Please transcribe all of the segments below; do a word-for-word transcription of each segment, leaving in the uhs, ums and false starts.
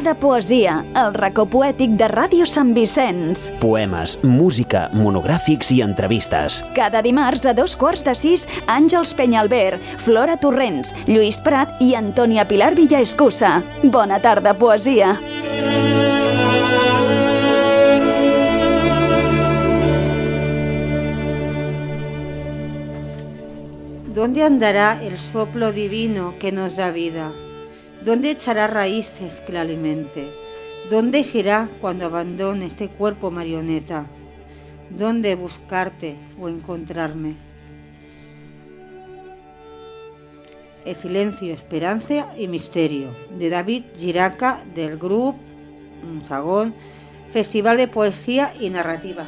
tarda poesia, el racó poètic de Ràdio Sant Vicenç. Poemes, música, monogràfics i entrevistes. Cada dimarts a dos quarts de sis, Àngels Penyalver, Flora Torrents, Lluís Prat i Antònia Pilar Villaescusa. Bona tarda, poesia. ¿Dónde andará el soplo divino que nos da vida? ¿Dónde echará raíces que la alimente? ¿Dónde irá cuando abandone este cuerpo marioneta? ¿Dónde buscarte o encontrarme? El silencio, esperanza y misterio, de David Giraca, del grupo Sagón, Festival de Poesía y Narrativa.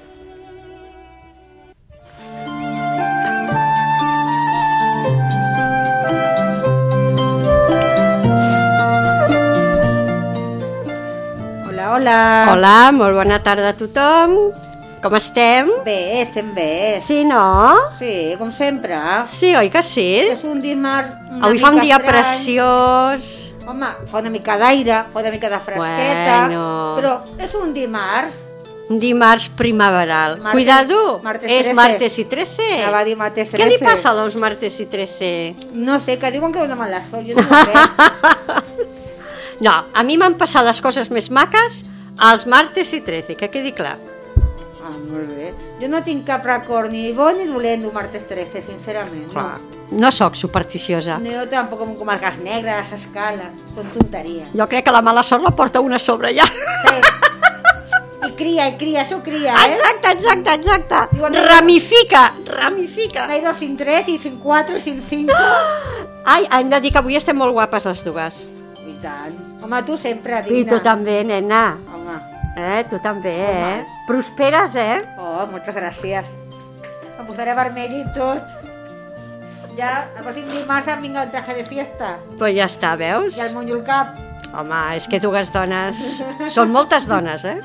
Hola. Hola, molt bona tarda a tothom. Com estem? Bé, estem bé. Sí, no? Sí, com sempre. Sí, oi que sí? És un dimarts una Avui mica fa un dia estrany. preciós. Home, fa una mica d'aire, fa una mica de fresqueta, Bueno. però és un dimarts. Un dimarts primaveral. Martes- Cuidado, martes és trece. martes i trece. Anava a dir martes Què li trece. passa a los martes i trece? No sé, que diuen que dona mala sort, jo no ho sé. No, a mi m'han passat les coses més maques als martes i trece, que quedi clar. Ah, molt bé. Jo no tinc cap record ni bo ni dolent d'un martes trece, sincerament. Clar, no sóc supersticiosa. No, jo tampoc com comarques negres, les escales, són tonteries. Jo crec que la mala sort la porta una a sobre ja. Sí. I cria, i cria, això cria, eh? Exacte, exacte, exacte. Diuen- Ramifica, ramifica. No hi dos sin tres, i sin quatre, i sin cinco. Ai, hem de dir que avui estem molt guapes les dues. I tant. Home, tu sempre, I digna. tu també, nena. Home. Eh, tu també, Home. eh? Prosperes, eh? Oh, moltes gràcies. Em posaré vermell i tot. Ja, el pròxim dimarts em vinga el traje de fiesta. Pues ja està, veus? I el monyo al cap. Home, és que dues dones... Són moltes dones, eh?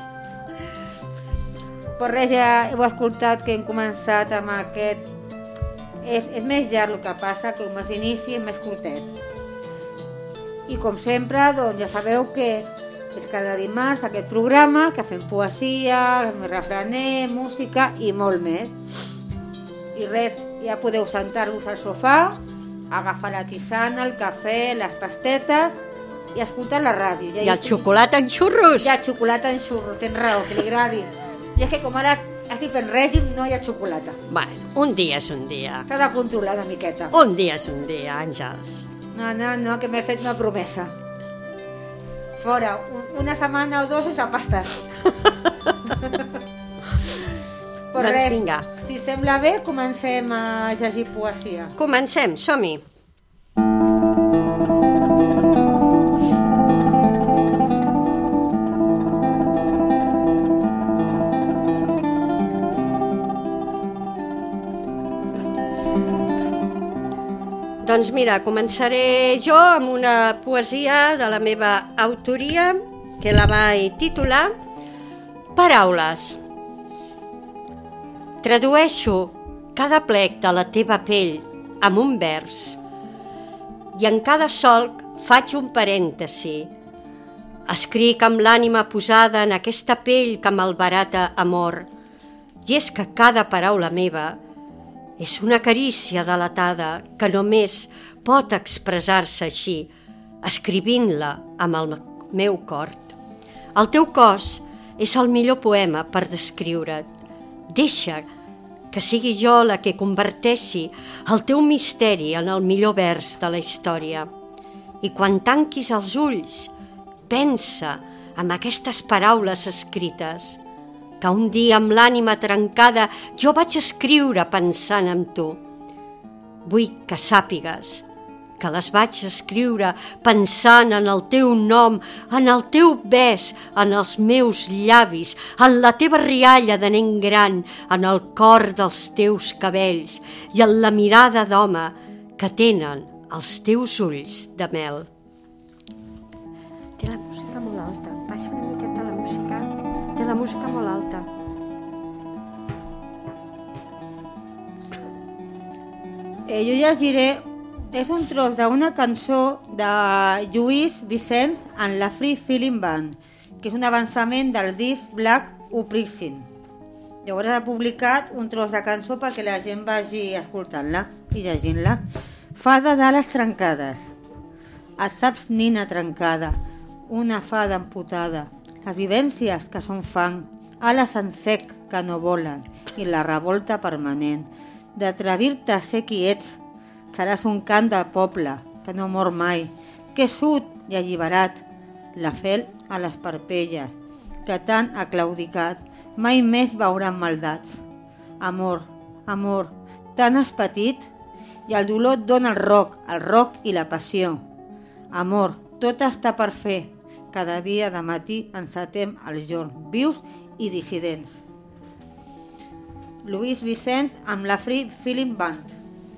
Però res, ja heu escoltat que hem començat amb aquest... És, és més llarg el que passa, que com s'inici és més curtet. I com sempre, doncs ja sabeu que és cada dimarts aquest programa, que fem poesia, refraner, música i molt més. I res, ja podeu sentar-vos al sofà, agafar la tisana, el cafè, les pastetes i escoltar la ràdio. Ja I el xocolata en xurros. Hi ha xocolata en xurros, tens raó, que li agradi. I és que com ara estic fent règim, no hi ha xocolata. Bueno, un dia és un dia. S'ha de controlar una miqueta. Un dia és un dia, Àngels. No, no, no, que m'he fet una promesa. Fora, un, una setmana o dos sense pastes. Però Doncs res, vinga. si sembla bé, comencem a llegir poesia. Comencem, som-hi. Doncs mira, començaré jo amb una poesia de la meva autoria, que la vaig titular Paraules. Tradueixo cada plec de la teva pell amb un vers i en cada solc faig un parèntesi. Escric amb l'ànima posada en aquesta pell que malbarata amor, i és que cada paraula meva és una carícia delatada que només pot expressar-se així, escrivint-la amb el meu cor. El teu cos és el millor poema per descriure't. Deixa que sigui jo la que converteixi el teu misteri en el millor vers de la història. I quan tanquis els ulls, pensa en aquestes paraules escrites, que un dia amb l'ànima trencada jo vaig escriure pensant en tu. Vull que sàpigues que les vaig escriure pensant en el teu nom, en el teu bes, en els meus llavis, en la teva rialla de nen gran, en el cor dels teus cabells i en la mirada d'home que tenen els teus ulls de mel. Té la música molt alta, baixa una miqueta la música. Té la música molt alta. Eh, jo llegiré és un tros d'una cançó de Lluís Vicenç en la Free Feeling Band, que és un avançament del disc Black Uprising. Llavors ha publicat un tros de cançó perquè la gent vagi escoltant-la i llegint-la. Fada d'ales trencades. Et saps, nina trencada, una fada amputada, les vivències que són fang, ales en sec que no volen i la revolta permanent. D'atrevir-te a ser qui ets, seràs un cant de poble que no mor mai, que és sud i alliberat, la fel a les parpelles, que tant ha claudicat, mai més veuran maldats. Amor, amor, tant has patit i el dolor et dona el roc, el roc i la passió. Amor, tot està per fer, cada dia de matí encetem els jorns vius i dissidents. Lluís Vicenç amb la Free Feeling Band.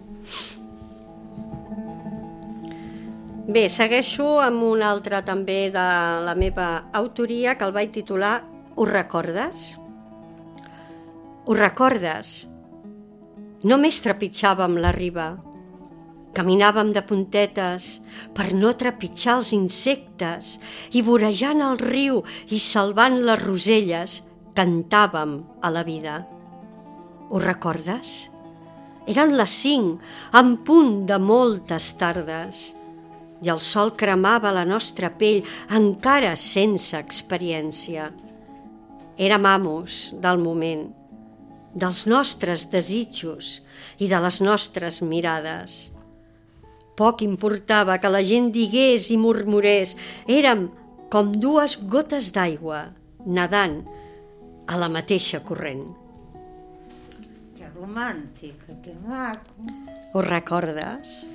Bé, segueixo amb un altre també de la meva autoria que el vaig titular Ho recordes? Ho recordes? Només trepitjàvem la riba. Caminàvem de puntetes per no trepitjar els insectes i vorejant el riu i salvant les roselles cantàvem a la vida. Ho recordes? Eren les cinc, en punt de moltes tardes, i el sol cremava la nostra pell encara sense experiència. Érem amos del moment, dels nostres desitjos i de les nostres mirades. Poc importava que la gent digués i murmurés, érem com dues gotes d'aigua nedant a la mateixa corrent. Que romàntic, que maco. Ho recordes?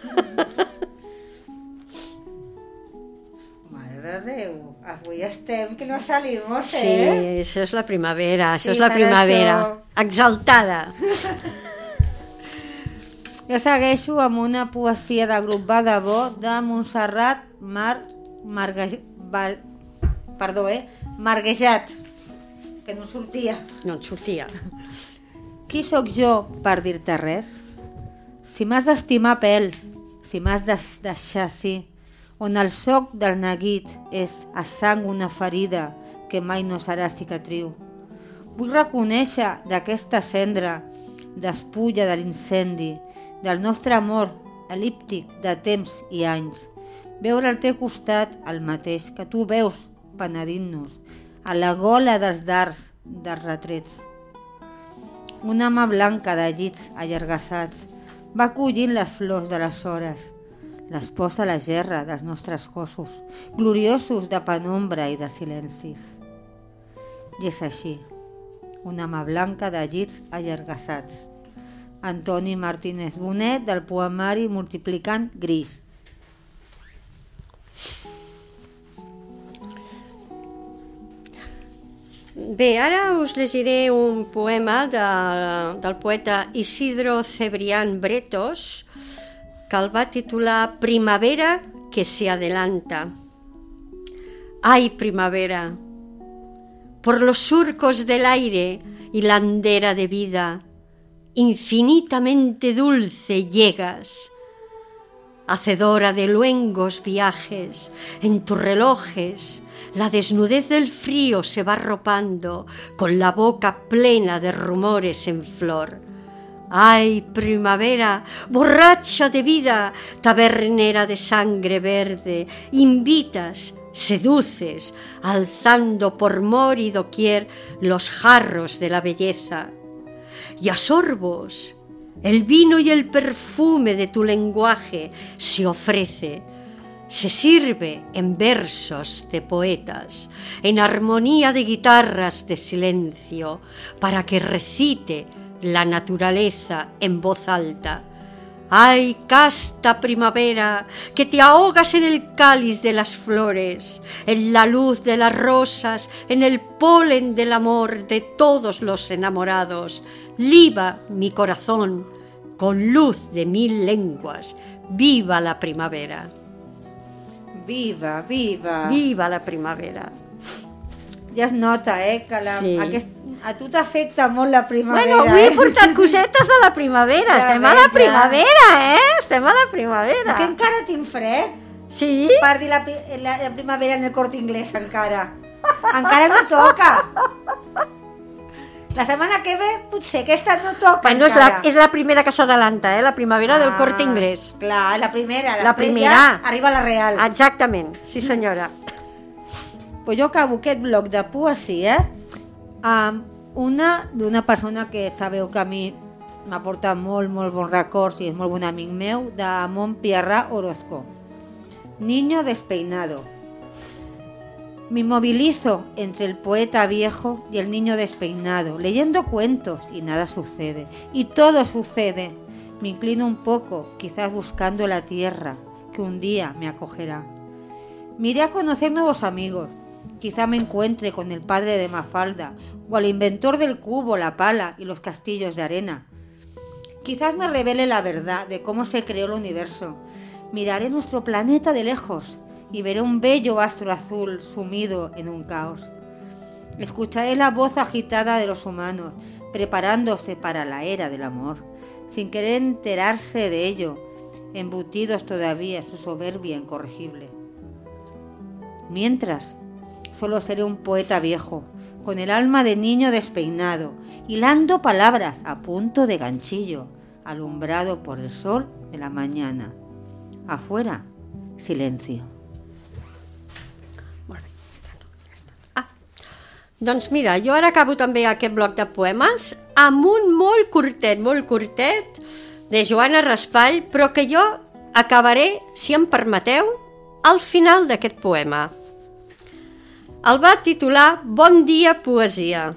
Mare de Déu, avui estem que no salimos, Sí, eh? això és la primavera, això Sí, és la serà primavera. això. Exaltada. Jo segueixo amb una poesia de grup Badabó de Montserrat Mar... Marge... Bar... Perdó, eh? Marguejat, que no sortia. No en sortia. Qui sóc jo per dir-te res? Si m'has d'estimar pèl, si m'has de deixar sí, on el soc del neguit és a sang una ferida que mai no serà cicatriu. Vull reconèixer d'aquesta cendra, despulla de l'incendi, del nostre amor elíptic de temps i anys, veure al teu costat el mateix que tu veus penedint-nos, a la gola dels dards dels retrets. Una mà blanca de llits allargassats va collint les flors de les hores, les posa a la gerra dels nostres cossos, gloriosos de penombra i de silencis. I és així, una mà blanca de llits allargassats. Antoni Martínez Bonet, del poemari Multiplicant Gris. Bé, ara us llegiré un poema de, del poeta Isidro Cebrián Bretos, que el va titular Primavera que se adelanta. ¡Ay, primavera! Por los surcos del aire y la andera de vida, infinitamente dulce llegas, hacedora de luengos viajes, en tus relojes la desnudez del frío se va arropando con la boca plena de rumores en flor. ¡Ay, primavera, borracha de vida, tabernera de sangre verde, invitas, seduces, alzando por mor y doquier los jarros de la belleza! Y a sorbos, el vino y el perfume de tu lenguaje se ofrece, se sirve en versos de poetas, en armonía de guitarras de silencio, para que recite la naturaleza en voz alta. ¡Ay, casta primavera, que te ahogas en el cáliz de las flores, en la luz de las rosas, en el polen del amor de todos los enamorados! Liba mi corazón con luz de mil lenguas. ¡Viva la primavera! Viva, viva! ¡Viva la primavera! Ja es nota, eh, que la, Sí. aquest, a tu t'afecta molt la primavera. Bueno, avui eh? he portat cosetes de la primavera. Ja Estem a veig, la ja. primavera, eh? Estem a la primavera. Que encara tinc fred. Sí? Per dir la, pri- la, la primavera en el Corte Inglés, encara. Encara no toca. La setmana que ve, potser aquesta no toca Bueno, és la, encara. és la primera que s'adelanta, eh? La primavera del Ah, Corte Inglés. Clar, la primera. La després primera. Ja arriba la Real. Exactament, sí senyora. Pues jo acabo aquest bloc de poesia amb una d'una persona que sabeu que a mi m'aporta molt, molt bons records i és molt bon amic meu, de Montpierrà Orozco. Niño despeinado. Me movilizo entre el poeta viejo y el niño despeinado, leyendo cuentos y nada sucede. Y todo sucede. Me inclino un poco, quizás buscando la tierra que un día me acogerá. Miré a conocer nuevos amigos. Quizá me encuentre con el padre de Mafalda o al inventor del cubo, la pala y los castillos de arena. Quizás me revele la verdad de cómo se creó el universo. Miraré nuestro planeta de lejos y veré un bello astro azul sumido en un caos. Escucharé la voz agitada de los humanos, preparándose para la era del amor, sin querer enterarse de ello, embutidos todavía en su soberbia incorregible. Mientras, solo seré un poeta viejo, con el alma de niño despeinado, hilando palabras a punto de ganchillo, alumbrado por el sol de la mañana. Afuera, silencio. Molt bé, ja està, ja està. Ah, doncs mira, jo ara acabo també aquest bloc de poemes amb un molt curtet, molt curtet, de Joana Raspall, però que jo acabaré, si em permeteu, al final d'aquest poema. El va titular Bon dia, poesia.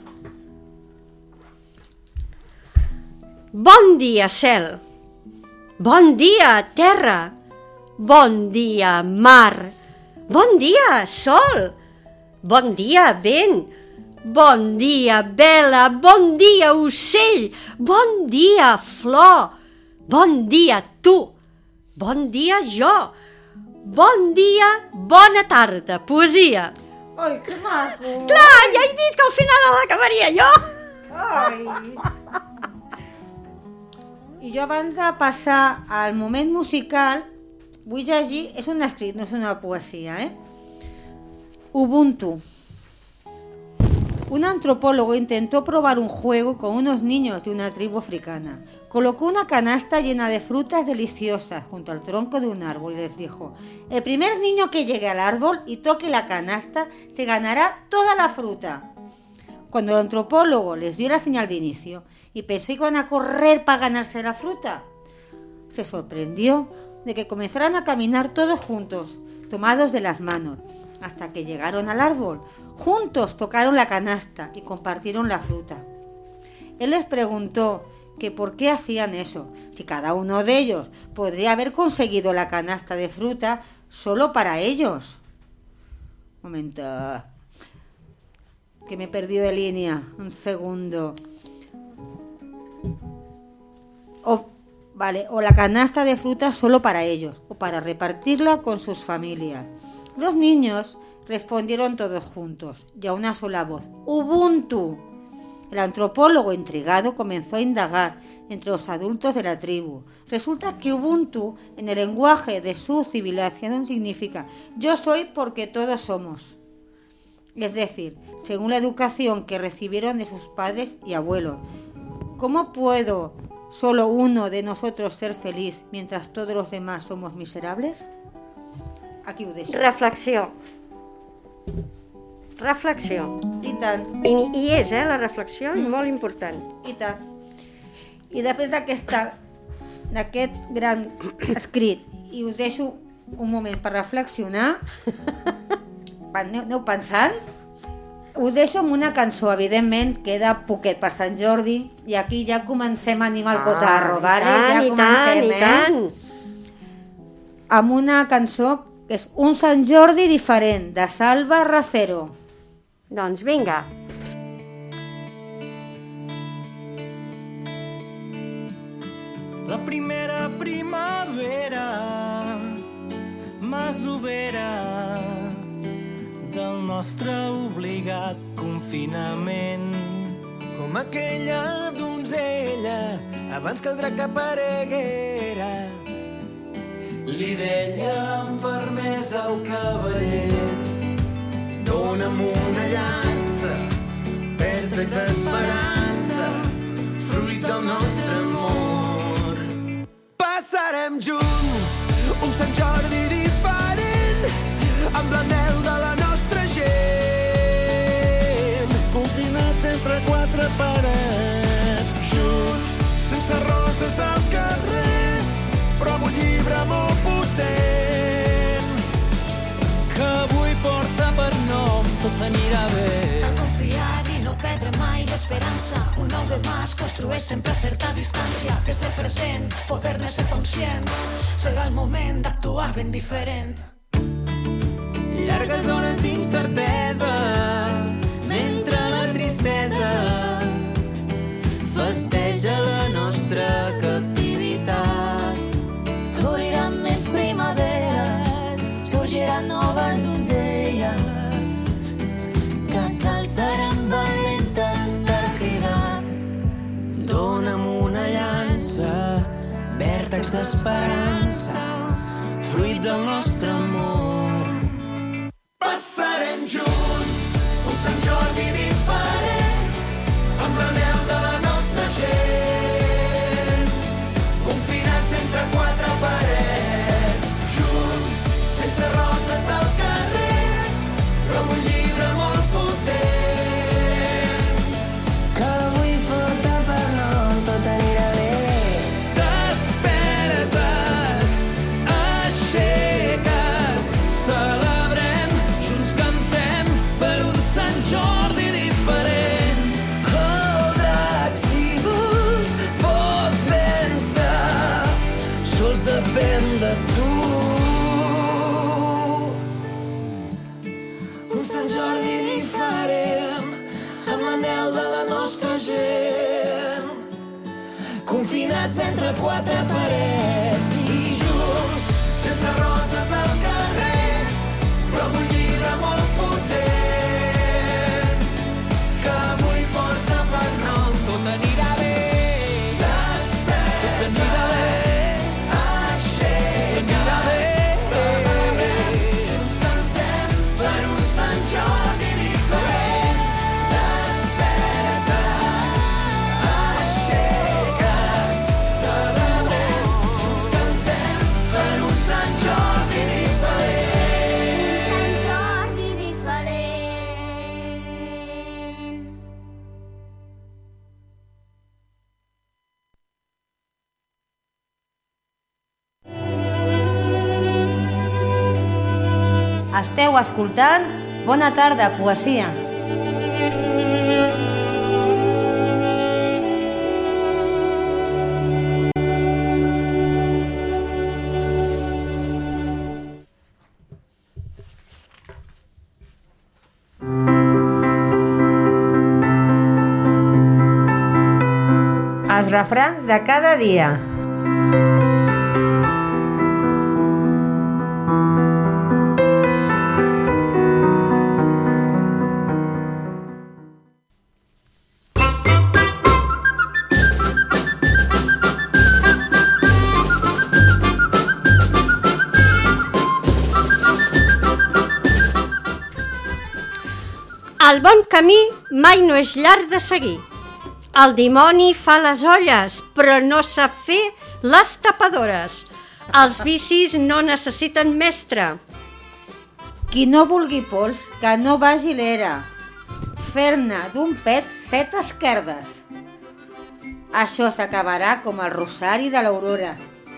Bon dia, cel. Bon dia, terra. Bon dia, mar. Bon dia, sol. Bon dia, vent. Bon dia, vela. Bon dia, ocell. Bon dia, flor. Bon dia, tu. Bon dia, jo. Bon dia, bona tarda, poesia. Ai, que maco! Clar, ja he dit que al final l'acabaria jo. Ai! I jo abans de passar al moment musical, vull llegir, és un escrit, no és una poesia, ¿eh? Ubuntu. Un antropólogo intentó probar un juego con unos niños de una tribu africana. Colocó una canasta llena de frutas deliciosas junto al tronco de un árbol y les dijo: el primer niño que llegue al árbol y toque la canasta se ganará toda la fruta. Cuando el antropólogo les dio la señal de inicio y pensó que iban a correr para ganarse la fruta, se sorprendió de que comenzaran a caminar todos juntos, tomados de las manos, hasta que llegaron al árbol. Juntos tocaron la canasta y compartieron la fruta. Él les preguntó que por qué hacían eso, si cada uno de ellos podría haber conseguido la canasta de fruta solo para ellos. Momento, que me he perdido de línea, un segundo. O, vale, o la canasta de fruta solo para ellos, o para repartirla con sus familias. Los niños respondieron todos juntos y a una sola voz: Ubuntu. El antropólogo intrigado comenzó a indagar entre los adultos de la tribu. Resulta que Ubuntu, en el lenguaje de su civilización, significa yo soy porque todos somos. Es decir, según la educación que recibieron de sus padres y abuelos. ¿Cómo puedo solo uno de nosotros ser feliz mientras todos los demás somos miserables? Aquí ho deixo. Reflexió. Reflexió. I tant, I, i és, eh, la reflexió, molt important. i tant. I després d'aquesta, d'aquest gran escrit, i us deixo un moment per reflexionar, aneu, aneu pensant, us deixo amb una cançó, evidentment, queda poquet per Sant Jordi, i aquí ja comencem a animar el cotarro, Ah, vale? i tant, Ja i comencem, tant, i eh? tant. Amb una cançó que és Un Sant Jordi diferent, de Salva Racero. Doncs vinga. La primera primavera masovera del del nostre obligat confinament. Com aquella donzella abans que el drac apareguera. Li deia amb fermesa al cavaller: dona'm una llança, vèrtex d'esperança, fruit del nostre amor. Passarem junts un Sant Jordi diferent, amb l'anhel de la nostra gent. Confinats entre quatre parets, junts, sense roses al carrer, però amb un llibre molt potent, que avui porta per nom Tot anirà bé. A confiar i no perdre mai l'esperança, un nou demà es construeix sempre a certa distància. Des del present, poder-ne ser conscient, serà el moment d'actuar ben diferent. Llargues hores d'incertesa, mentre la tristesa festeja la nostra captivitat. Floriran més primaveres, sorgiran noves donzelles, que s'alçaran valentes per cridar. Dona'm una llança, vèrtex d'esperança, fruit del nostre amor. Passarem junts un Sant Jordi diferent, amb l'anhel de la nostra gent, confinats entre quatre parets, junts, sense roses al carrer, però amb un llibre molt potent, que avui porta per nom Tot anirà bé. Desperta't, aixeca't, celebrem, junts cantem per un Sant Jordi diferent. Oh, drac, si vols, pots vèncer, sols depèn de tu. Un Sant Jordi diferent, amb l'anhel de la nostra gent, confinats entre quatre parets i junts, sense roses al carrer, però amb un llibre molt potent, que avui porta per nom Tot anirà bé. Desperta, tot anirà bé, aixeca't, tot anirà bé. Junts cantem per un Sant Jordi diferent. Desperta, aixeca't, celebrem, junts cantem per un Sant Jordi diferent. Sant Jordi diferent. Esteu escoltant Bona tarda, poesia. Els refrans de cada dia. El bon camí mai no és llarg de seguir. El dimoni fa les olles, però no sap fer les tapadores. Els vicis no necessiten mestre. Qui no vulgui pols, que no vagi l'era. Fer-ne d'un pet set esquerdes. Això s'acabarà com el rosari de l'aurora.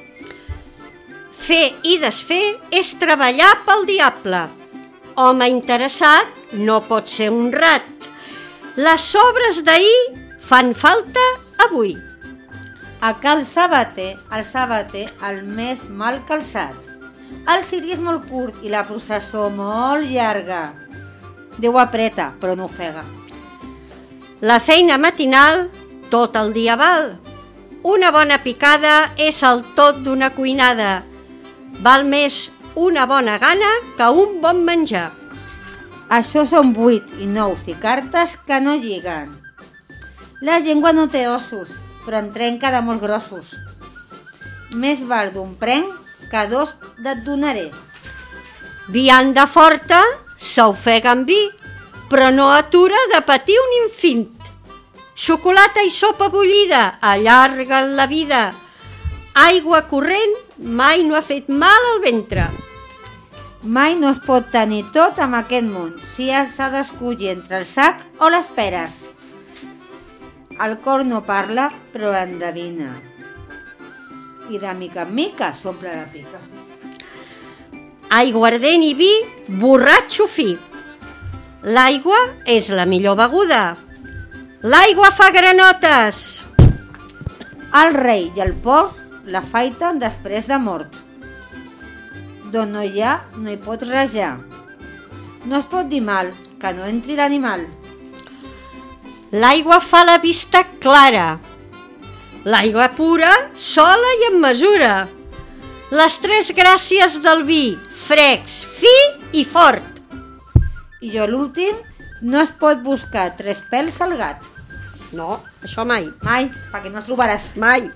Fer i desfer és treballar pel diable. Home interessat no pot ser honrat. Les sobres d'ahir fan falta avui. A cal sabater, el sabater el més mal calçat. El ciri és molt curt i la processó molt llarga. Déu apreta, però no ofega. La feina matinal tot el dia val. Una bona picada és el tot d'una cuinada. Val més una bona gana que un bon menjar. Això són vuit i nous i cartes que no lliguen. La llengua no té ossos, però en trenca de molt grossos. Més val d'un prenc que dos et donaré. Vianda forta s'ofega amb vi, però no atura de patir un infint. Xocolata i sopa bullida allarguen la vida. Aigua corrent mai no ha fet mal al ventre. Mai no es pot tenir tot amb aquest món, si s'ha d'escollir entre el sac o les peres. El cor no parla, però endevina. I de mica en mica s'omple la pica. Aiguardent i vi, borratxo fi. L'aigua és la millor beguda. L'aigua fa granotes. El rei i el porc la faiten després de mort. D'on no hi ha, no hi pot rajar. No es pot dir mal, que no entri l'animal. L'aigua fa la vista clara. L'aigua pura, sola i en mesura. Les tres gràcies del vi, frecs, fi i fort. I jo l'últim, no es pot buscar tres pèls al gat. No, això mai. Mai, perquè no es trobaràs. Mai.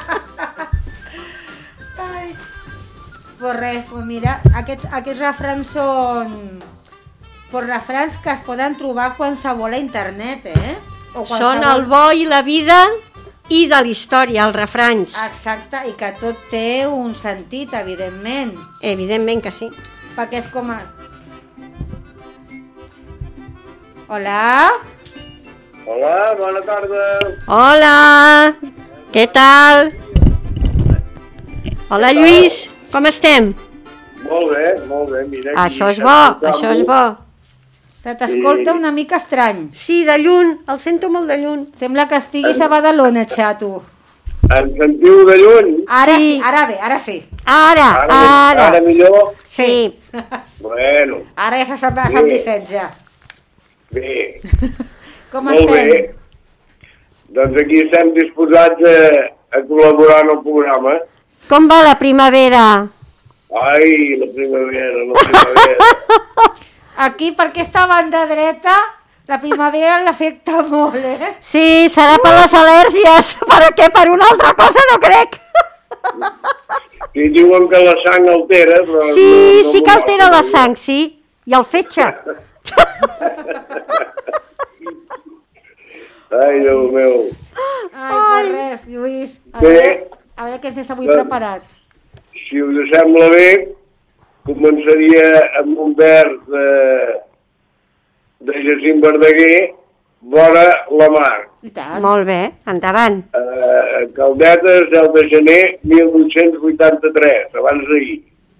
Ai. Pues res, pues mira, aquests, aquests refrans són pues refrans que es poden trobar qualsevol a internet, eh? O qualsevol... Són el bo i la vida i de la història, els refranys. Exacte, i que tot té un sentit, evidentment. Evidentment que sí. Perquè és com a... Hola? Hola, bona tarda. Hola, què tal? Hola, Lluís, com estem? Molt bé, molt bé, mira. Això és bo, això és bo. Se t'escolta una mica estrany. Sí, de lluny, el sento molt de lluny. Sembla que estiguis a Badalona, xato. Em sentiu de lluny? Ara sí, ara bé, ara sí. Ara, ara. Ara millor? Sí. Bueno. Ara ja se sap a Sant Vicenç, ja. Bé. Com molt estem? Bé. Doncs aquí estem disposats a, a col·laborar en el programa. Com va la primavera? Ai, la primavera, la primavera. Aquí, per aquesta banda dreta, la primavera l'afecta molt, eh? Sí, serà per les al·lèrgies, perquè per una altra cosa no crec. Sí, diuen que la sang altera, però... Sí, no, no sí que altera la sang, sí, i el fetge. Ai, Déu meu. Ai, per res, Lluís. A Bé. veure, a veure què tens avui Doncs, preparat. Si us sembla bé, començaria amb un vers de, de Jacint Verdaguer, Vora la mar. I tant. Molt bé, endavant. Uh, Caldetes, deu de gener, mil vuit-cents vuitanta-tres, abans d'ahir.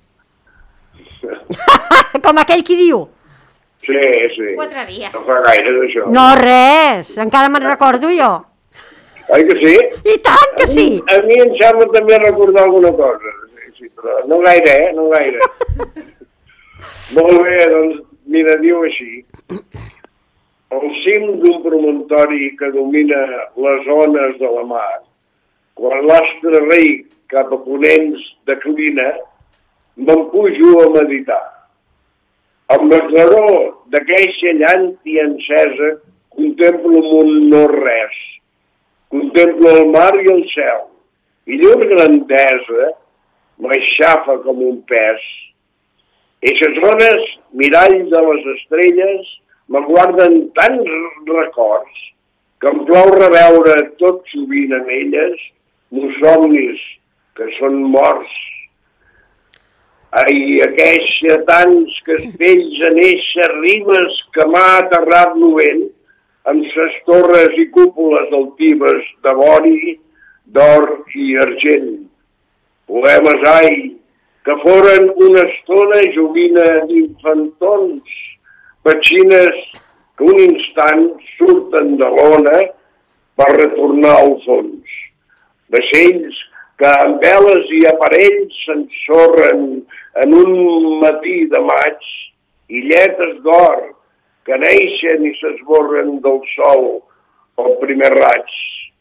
Com aquell qui diu. Sí, sí. Quatre dies. No fa gaire d'això. No, res, encara me'n recordo jo. Oi que sí? I tant que sí. A mi, a mi em sembla també recordar alguna cosa. Sí, sí, però no gaire, eh? No gaire. Molt bé, doncs, mira, diu així. Al cim d'un promontori que domina les ones de la mar, quan l'astre rei cap a ponents declina, me'n pujo a meditar. Amb la claror d'aqueixa llanti encesa, contemplo un no-res. Contemplo el mar i el cel, i llur grandesa m'aixafa com un pes. Eixes ones, mirall de les estrelles, me guarden tants records que em plou reveure tot sovint en elles uns somnis que són morts. Ai, aqueixa tants castells en eixa ribes que m'ha aterrat l'ovent amb ses torres i cúpules altives de vori, d'or i argent. Poemes, ai, que foren una estona joguina d'infantons, petxines que un instant surten de l'ona per retornar al fons. Vaixells que amb veles i aparells s'ensorren en un matí de maig, illetes d'or que neixen i s'esborren del sol pel primer raig.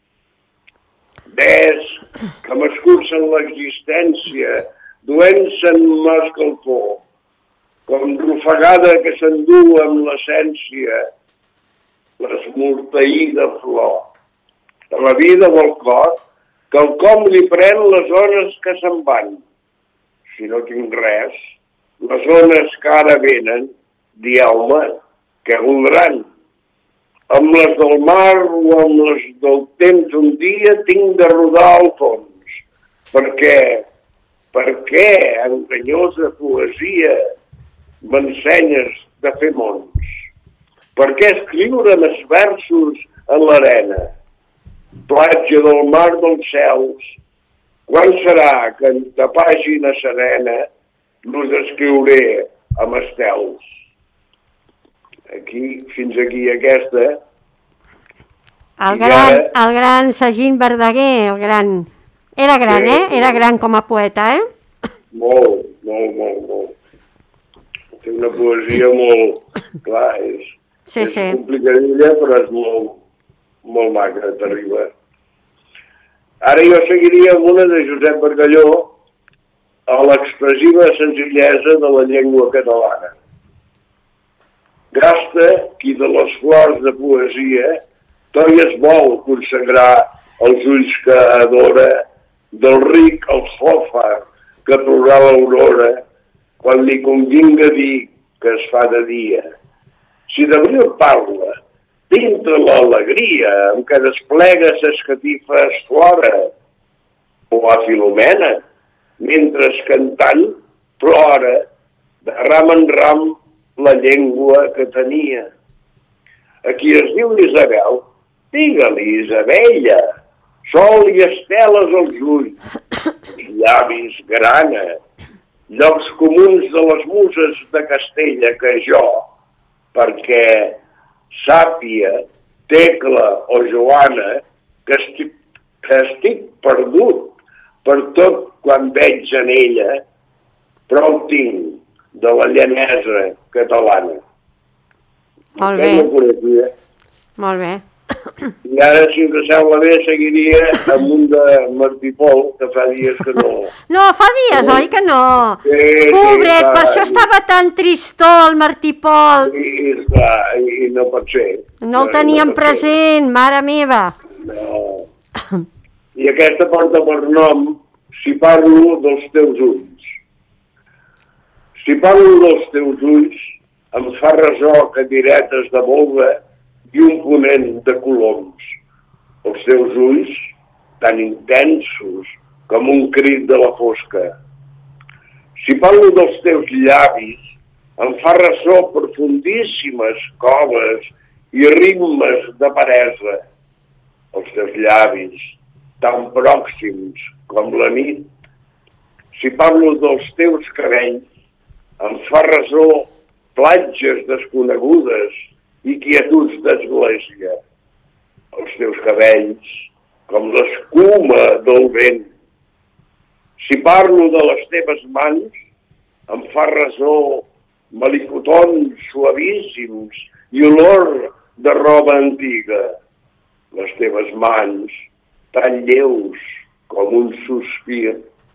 Ves que m'escurcen l'existència, duent-se'n m'escalfor. com rufagada que s'endú amb l'essència, l'esmorteïda flor. De la vida o el cor, quelcom li pren les ones que se'n van. Si no tinc res, les ones que ara venen, dieu-me, què voldran? Amb les del mar o amb les del temps un dia tinc de rodar al fons. Per què? Per què, enganyosa poesia, m'ensenyes de fer mons? Per què escriure els versos en l'arena? Platja del mar dels cels, quan serà que en ta pàgina serena l'us escriuré amb estels? Aquí, fins aquí aquesta. El gran, ara... el gran Sagín Verdaguer, el gran... Era gran, sí, eh? Era gran com a poeta, eh? Molt, molt, molt, molt. Té una poesia molt... Clar, és, sí, és sí. complicadilla, però és molt, molt maca, t'arriba. Ara jo seguiria amb una de Josep Bargalló a l'expressiva senzillesa de la llengua catalana. Gasta qui de les flors de poesia tot es vol consagrar els ulls que adora, del ric el sòfar que plourà l'aurora quan li convinga dir que es fa de dia. Si d'abril parla, dintre l'alegria amb què desplega ses catifes flora, o a Filomena, mentre cantant plora de ram en ram la llengua que tenia. A qui es diu Isabel, digue-li Isabella, sol i esteles als ulls, llavis grana, llocs comuns de les muses de Castella que jo, perquè Sàpia, Tecla o Joana, que estic, que estic perdut per tot quan veig en ella, prou tinc de la llanesa catalana. Molt bé. Molt bé. I ara, si us sembla bé, seguiria amb un de Martí Pol, que fa dies que no... No, fa dies, oi que no? Sí, Pobret, sí, per això estava tan tristó el Martí Pol. I, clar, i no pot ser. No el teníem no present, mare meva. No. I aquesta porta per nom, si parlo dels teus ulls. Si parlo dels teus ulls, em fa resó cadiretes de volva i un ponent de coloms. Els teus ulls, tan intensos com un crit de la fosca. Si parlo dels teus llavis, em fa ressò profundíssimes coves i ritmes de peresa. Els teus llavis, tan pròxims com la nit. Si parlo dels teus cabells, em fa ressò platges desconegudes i quietuds d'església. Els teus cabells, com l'escuma del vent. Si parlo de les teves mans, em fa ressò melicotons suavíssims i olor de roba antiga. Les teves mans, tan lleus com un sospir.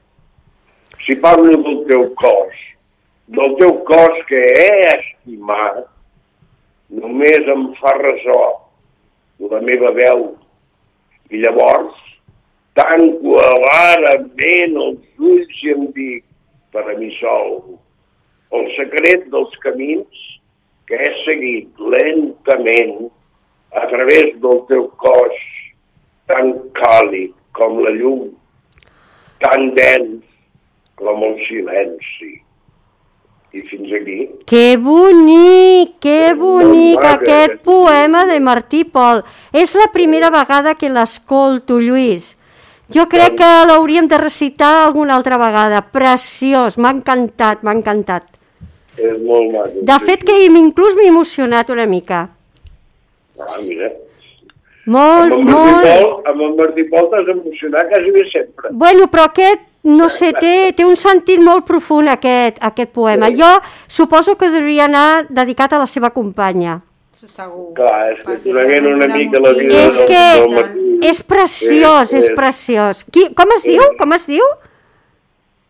Si parlo del teu cos, del teu cos que he estimat, només em fa ressò la meva veu. I llavors tanco alarament els ulls i em dic, per a mi sol, el secret dels camins que he seguit lentament a través del teu cos, tan càlid com la llum, tan dens com el silenci. I fins aquí. Que bonic, que bonic aquest poema de Martí Pol. És la primera vegada que l'escolto, Lluís. Jo crec que l'hauríem de recitar alguna altra vegada. Preciós, m'ha encantat, m'ha encantat. És molt maco. De fet, que inclús m'he emocionat una mica. Ah, mira. Molt, amb molt... Amb en Martí Pol t'has emocionat quasi bé sempre. Bueno, però aquest, no sé, té, té un sentit molt profund aquest, aquest poema. Sí. Jo suposo que devia anar dedicat a la seva companya. Segur. Clar, és que coneguent una mica la vida és del, que del Martí. És preciós, és, és preciós. Qui, com es diu? Com es diu? Si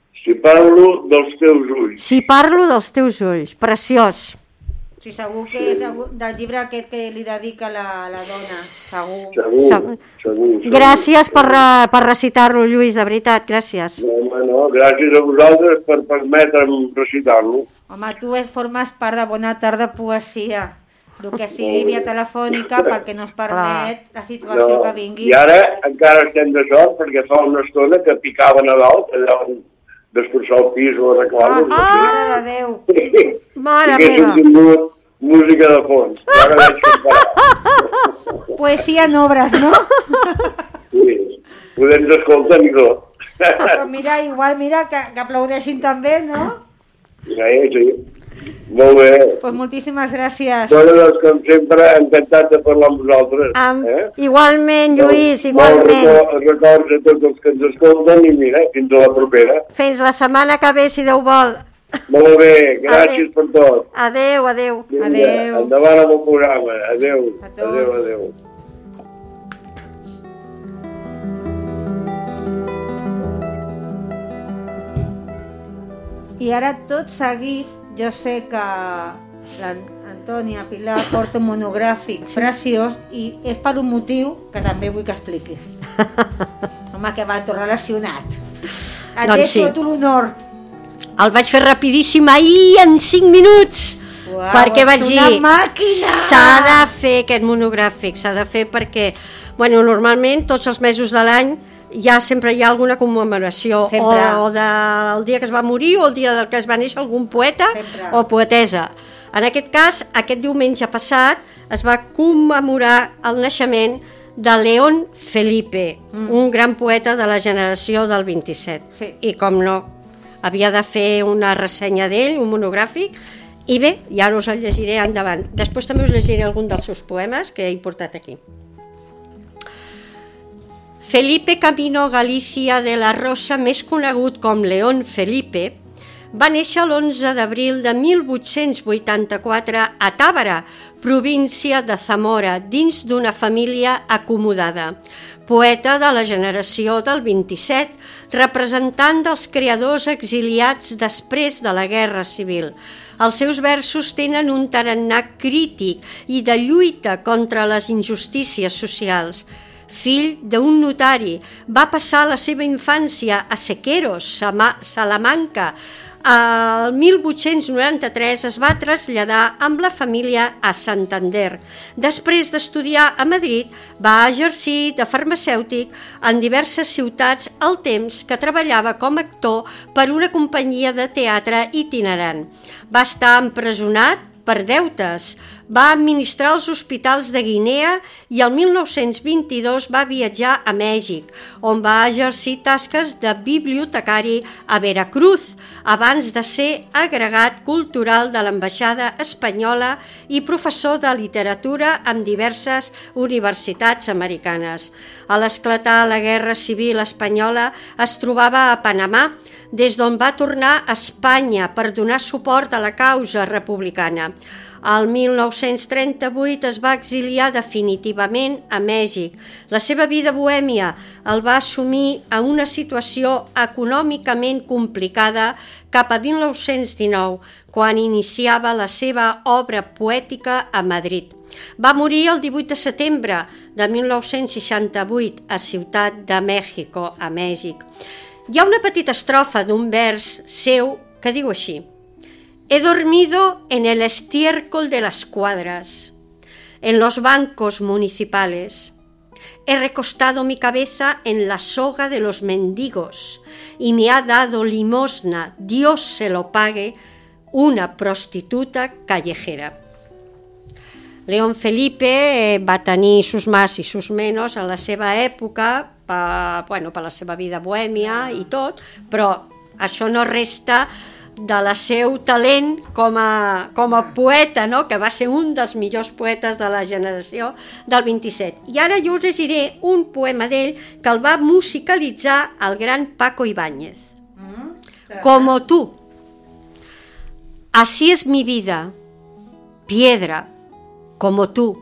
parlo dels teus ulls. Si parlo dels teus ulls, preciós. Sí, segur que és del llibre aquest que li dedica la, la dona, segur. Segur, segur. segur. Gràcies per, per recitar-lo, Lluís, de veritat, gràcies. No, home, no, gràcies a vosaltres per permetre'm recitar-lo. Home, tu formes part de Bona Tarda Poesia. El que sigui via telefònica perquè no es permet la situació no. que vingui. I ara encara estem de sort perquè fa una estona que picaven a dalt, allà on destrossar el pis o arreglar-lo. Ah, ah, mare de Déu! Mare meva! I que tingut música de fons. Ara veig que parar. Poesia en obres, no? Sí, podem escoltar i tot. Però mira, igual, mira, que, que aplaudeixin també, no? Sí, sí. Molt bé. Pues moltíssimes gràcies. Doncs, com sempre, encantat de parlar amb vosaltres. Um, eh? Igualment, Lluís, igualment. Molt records a tots els que ens escolten i mira, fins a la propera. Fins la setmana que ve, si Déu vol. Molt bé, gràcies adeu. Per tot. Adéu, adéu. Vinga, adéu. Endavant amb el programa. Adéu. Adéu, adéu. I ara tot seguit, jo sé que l'Antònia Pilar porta un monogràfic preciós i és per un motiu que també vull que expliquis. Home, que va tot relacionat. Et doncs sí. Tot l'honor. El vaig fer rapidíssim ahir en cinc minuts. Uau, perquè vaig dir, una màquina! S'ha de fer aquest monogràfic, s'ha de fer perquè, bueno, normalment tots els mesos de l'any ja sempre hi ha alguna commemoració o, o del dia que es va morir o el dia del que es va néixer algun poeta sempre. O poetesa. En aquest cas, aquest diumenge passat es va commemorar el naixement de León Felipe, mm. un gran poeta de la generació del vint-i-set. Sí. I com no, havia de fer una ressenya d'ell, un monogràfic, i bé, i ara us el llegiré endavant. Després també us llegiré algun dels seus poemes que he portat aquí. Felipe Camino Galicia de la Rosa, més conegut com León Felipe, va néixer l'onze d'abril de mil vuit-cents vuitanta-quatre a Tábara, província de Zamora, dins d'una família acomodada. Poeta de la generació del vint-i-set, representant dels creadors exiliats després de la Guerra Civil. Els seus versos tenen un tarannà crític i de lluita contra les injustícies socials. Fill d'un notari, va passar la seva infància a Sequeros, Salamanca. El mil vuit-cents noranta-tres es va traslladar amb la família a Santander. Després d'estudiar a Madrid, va exercir de farmacèutic en diverses ciutats al temps que treballava com a actor per una companyia de teatre itinerant. Va estar empresonat per deutes, va administrar els hospitals de Guinea i el mil nou-cents vint-i-dos va viatjar a Mèxic, on va exercir tasques de bibliotecari a Veracruz, abans de ser agregat cultural de l'ambaixada espanyola i professor de literatura en diverses universitats americanes. A l'esclatar la Guerra Civil espanyola es trobava a Panamà, des d'on va tornar a Espanya per donar suport a la causa republicana. El mil nou-cents trenta-vuit es va exiliar definitivament a Mèxic. La seva vida bohèmia el va assumir a una situació econòmicament complicada cap a mil nou-cents dinou, quan iniciava la seva obra poètica a Madrid. Va morir el divuit de setembre de mil nou-cents seixanta-vuit a Ciutat de Mèxico, a Mèxic. Hi ha una petita estrofa d'un vers seu que diu així: He dormido en el estiércol de las cuadras, en los bancos municipales. He recostado mi cabeza en la soga de los mendigos y me ha dado limosna, Dios se lo pague, una prostituta callejera. León Felipe va tenir sus más i sus menos a la seva època, per, bueno, per la seva vida bohèmia i tot, però això no resta de la seu talent com a, com a poeta, no? Que va ser un dels millors poetes de la generació del vint-i-set. I ara jo us llegiré un poema d'ell que el va musicalitzar el gran Paco Ibáñez. Mm, Como tú. Así es mi vida, piedra, como tú.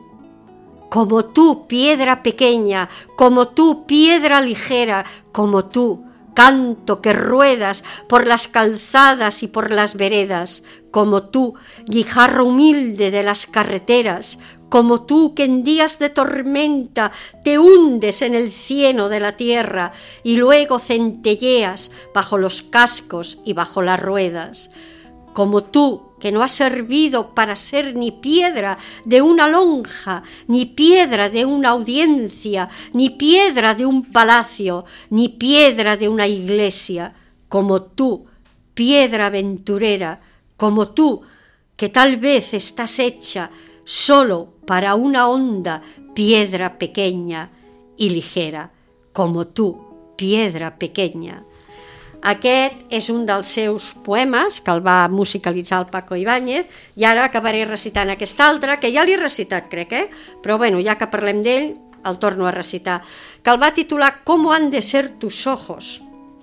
Como tú, piedra pequeña, como tú, piedra ligera, como tú, canto que ruedas por las calzadas y por las veredas, como tú, guijarro humilde de las carreteras, como tú que en días de tormenta te hundes en el cieno de la tierra y luego centelleas bajo los cascos y bajo las ruedas, como tú que no has servido para ser ni piedra de una lonja, ni piedra de una audiencia, ni piedra de un palacio, ni piedra de una iglesia, como tú, piedra aventurera, como tú, que tal vez estás hecha solo para una honda piedra pequeña y ligera, como tú, piedra pequeña. Aquest és un dels seus poemes, que el va musicalitzar el Paco Ibáñez, i ara acabaré recitant aquest altre, que ja l'he recitat, crec, eh? Però bueno, ja que parlem d'ell, el torno a recitar, que el va titular ¿Cómo han de ser tus ojos?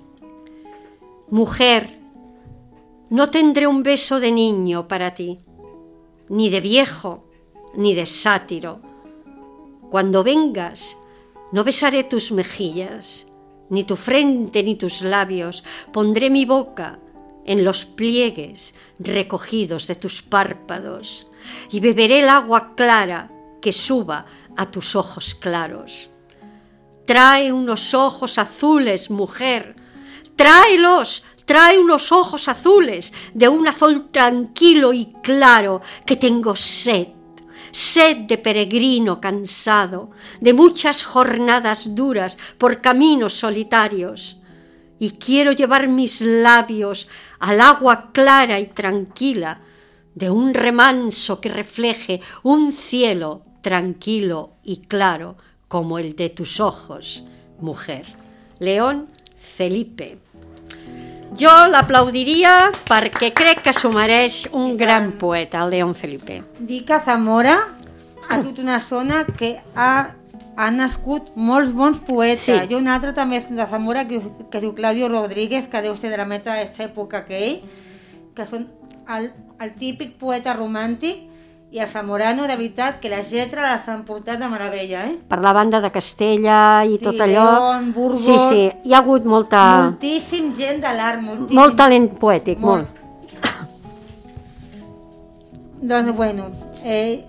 Mujer, no tendré un beso de niño para ti, ni de viejo, ni de sátiro. Cuando vengas, no besaré tus mejillas, ni tu frente ni tus labios, pondré mi boca en los pliegues recogidos de tus párpados y beberé el agua clara que suba a tus ojos claros. Trae unos ojos azules, mujer, tráelos, trae unos ojos azules de un azul tranquilo y claro, que tengo sed. Sed de peregrino cansado, de muchas jornadas duras por caminos solitarios, y quiero llevar mis labios al agua clara y tranquila de un remanso que refleje un cielo tranquilo y claro como el de tus ojos, mujer. León Felipe. Jo l'aplaudiria perquè crec que s'ho mereix un gran poeta, el León Felipe. Dic que Zamora ha sigut una zona que ha, ha nascut molts bons poetes. Sí. I un altre també de Zamora que, que diu Claudio Rodríguez, que deu ser de la mateixa època que ell, que són el, el típic poeta romàntic, i el zamorano, de veritat, que les lletres les han portat de meravella, eh? Per la banda de Castella i sí, tot allò... León, Burgos... Sí, sí, hi ha hagut molta... Moltíssim gent de l'art, moltíssim... Molt talent poètic, molt. molt. Doncs, bueno, eh...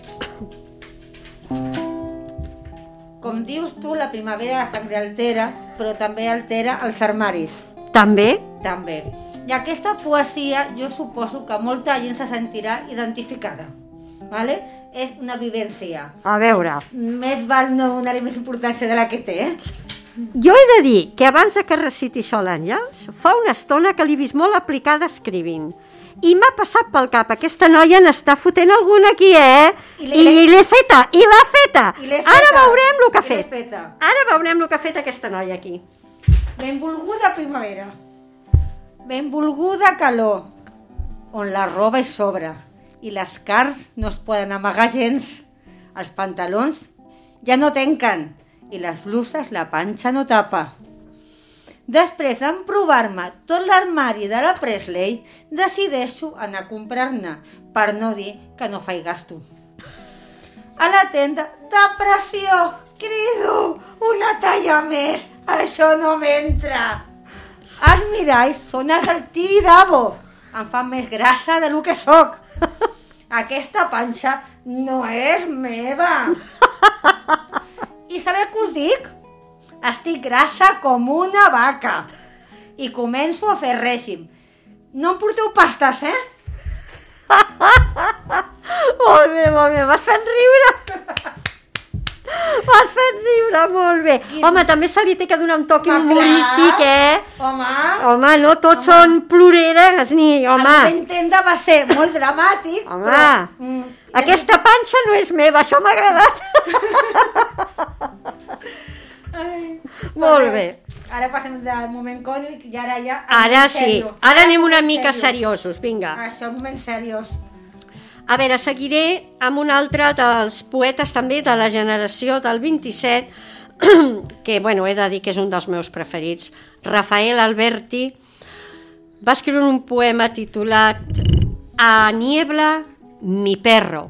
com dius tu, la primavera també altera, però també altera els armaris. També? També. I aquesta poesia, jo suposo que molta gent se sentirà identificada. Vale? És una vivència. A veure... Més val no donar-hi més importància de la que té, eh? Jo he de dir que abans que reciti Sol Àngels, fa una estona que l'he vist molt aplicada escrivint. I m'ha passat pel cap, aquesta noia n'està fotent alguna aquí, eh? I l'he feta, i l'ha feta! Ara veurem el que ha fet. Ara veurem el que ha fet aquesta noia aquí. Benvolguda primavera. Benvolguda calor, on la roba és sobra. I les carns no es poden amagar gens. Els pantalons ja no tenquen i les bluses la panxa no tapa. Després d'emprovar-me tot l'armari de la Presley, decideixo anar a comprar-ne, per no dir que no faig gasto. A la tenda, depressió, crido, una talla més, això no m'entra. Els miralls són els del Tibidabo, em fan més grassa de lo que soc. Aquesta panxa no és meva. I sabeu què us dic? Estic grassa com una vaca. I començo a fer règim. No em porteu pastes, eh? Molt bé, molt bé. M'has fet riure. M'has fet riure, molt bé. Home, també se li té que donar un toc humorístic, eh? Home. Home, no tots són ploreres, ni... Home. El que intenta va ser molt dramàtic. Home, però... aquesta panxa no és meva, això m'ha agradat. Ai, molt bé. Ara passem del moment còmic i ara ja... Ara sí, ara anem una mica seriosos, vinga. Això, un moment seriós. A veure, seguiré amb un altre dels poetes també de la generació del vint-i-set, que, bueno, he de dir que és un dels meus preferits. Rafael Alberti va escriure un poema titulat A niebla, mi perro.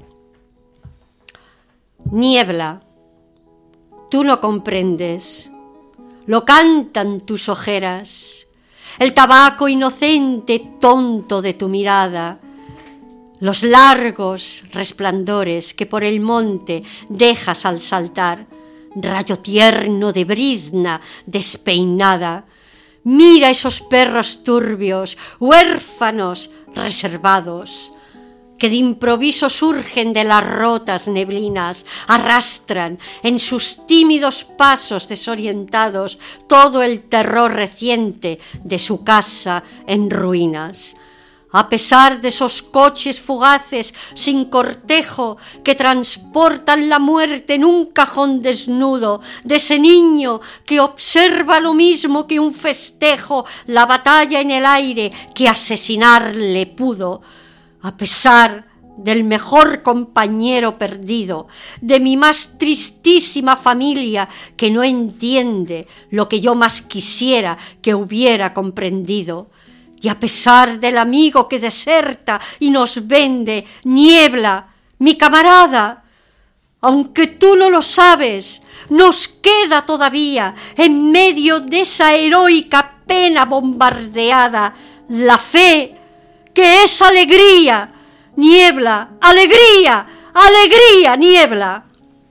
Niebla, tú no comprendes. lo cantan tus ojeras, el tabaco inocente tonto de tu mirada, los largos resplandores que por el monte dejas al saltar, rayo tierno de brizna despeinada. Mira esos perros turbios, huérfanos, reservados, que de improviso surgen de las rotas neblinas, arrastran en sus tímidos pasos desorientados todo el terror reciente de su casa en ruinas. A pesar de esos coches fugaces sin cortejo que transportan la muerte en un cajón desnudo de ese niño que observa lo mismo que un festejo la batalla en el aire que asesinarle pudo, a pesar del mejor compañero perdido, de mi más tristísima familia que no entiende lo que yo más quisiera que hubiera comprendido, y a pesar del amigo que deserta y nos vende, Niebla, mi camarada, aunque tú no lo sabes, nos queda todavía, en medio de esa heroica pena bombardeada, la fe, que es alegría. Niebla, alegría, alegría, Niebla.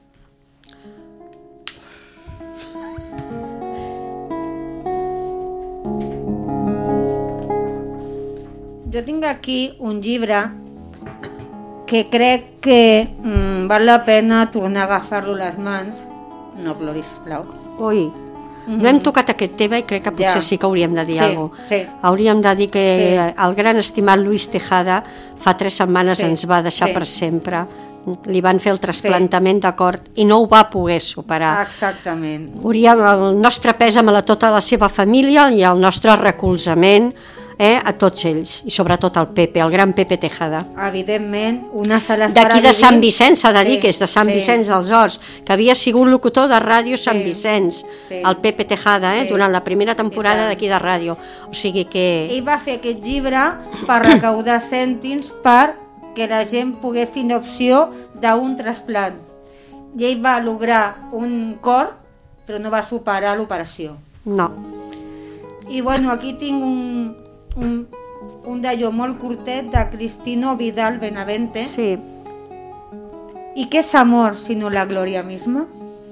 Jo tinc aquí un llibre que crec que mm, val la pena tornar a agafar-lo a les mans. No ploris, sisplau. Ui, no hem tocat aquest tema i crec que potser Ja. sí que hauríem de dir Sí, alguna cosa. sí. Hauríem de dir que Sí. el gran estimat Luis Tejada fa tres setmanes Sí, ens va deixar sí. per sempre. Li van fer el trasplantament de cor i no ho va poder superar. Exactament. Hauríem, el nostre pèsam a tota la seva família i el nostre recolzament eh, a tots ells, i sobretot al Pepe, el gran Pepe Tejada. Evidentment, unes sales D'aquí per de a Sant vivir. Vicenç, s'ha de dir Sí, que és de Sant sí. Vicenç dels Horts, que havia sigut locutor de ràdio Sant Sí, Vicenç, sí. el Pepe Tejada, eh, Sí. durant la primera temporada I tant. d'aquí de ràdio. O sigui que... Ell va fer aquest llibre per recaudar cèntims per que la gent pogués tenir opció d'un trasplant. I ell va lograr un cor, però no va superar l'operació. No. I bueno, aquí tinc un, un, un d'allò molt curtet de Cristino Vidal Benavente. Sí. ¿Y qué es amor sino la gloria misma?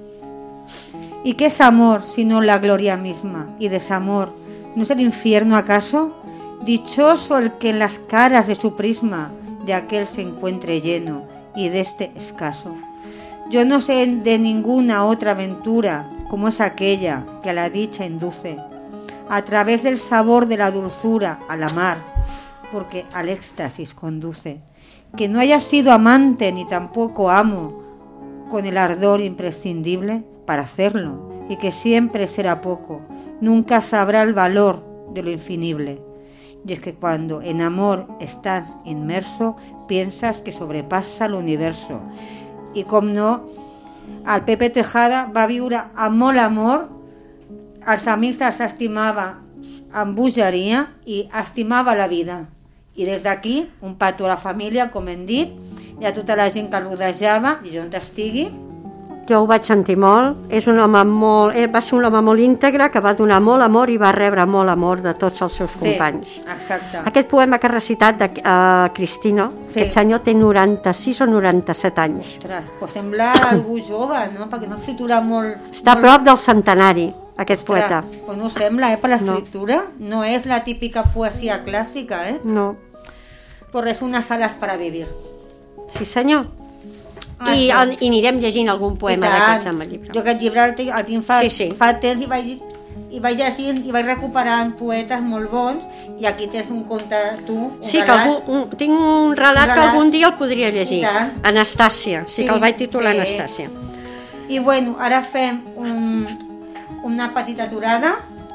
¿Y qué es amor sino la gloria misma? ¿Y desamor no es el infierno acaso? Dichoso el que en las caras de su prisma de aquel se encuentre lleno y de este escaso. Yo no sé de ninguna otra aventura como es aquella que a la dicha induce, a través del sabor de la dulzura al amar, porque al éxtasis conduce. Que no haya sido amante ni tampoco amo, con el ardor imprescindible para hacerlo, y que siempre será poco, nunca sabrá el valor de lo infinible. Y es que cuando en amor estás inmerso, piensas que sobrepassa l'universo. I com no, el Pepe Tejada va viure amb molt amor, els amics els estimava amb bogeria i estimava la vida. I des d'aquí, un petó a la família, com hem dit, i a tota la gent que el rodejava, i on estigui. Jo ho vaig sentir molt, és un home molt, ell va ser un home molt íntegre que va donar molt amor i va rebre molt amor de tots els seus companys. Sí, exacte. Aquest poema que ha recitat de uh, Cristino, Sí. aquest senyor té noranta-sis o noranta-set anys. Ostres, pues sembla algú jove, no? Perquè no escritura molt... Està a molt... prop del centenari, aquest poeta. Pues no sembla, eh, per l'escriptura. No. no és la típica poesia clàssica, eh? No. Però és unes sales per a vivir. Sí, senyor. Ah, I, sí. el, I anirem llegint algun poema d'aquests amb el llibre. Jo aquest llibre el tinc, el tinc fa, Sí, sí. fa temps i vaig, i vaig llegint i vaig recuperant poetes molt bons, i aquí tens un conte, tu, un Sí, que relat. algú, un, tinc un relat, Un que relat. algun dia el podria llegir. I tant. Anastàcia, sí, Sí, que el vaig titular sí. Anastàcia. I bueno, ara fem un, una petita aturada.